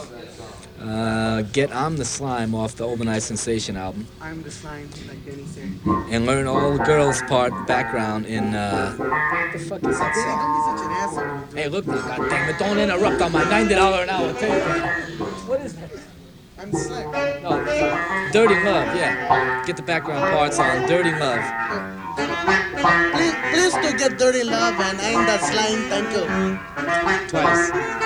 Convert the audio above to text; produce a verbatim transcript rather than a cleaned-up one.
Uh, get I'm the Slime off the Overnight Sensation album. I'm the slime, like Danny said. And learn all the girls' part background in, uh, what the fuck is that Danny, song? don't be such an asshole. Hey, look, goddamn it, don't interrupt on my ninety dollars an hour tape. What is that? I'm the slime. No, Dirty Love, yeah. Get the background parts on Dirty Love. Please, please to get dirty love and I'm the slime. Thank you. Twice.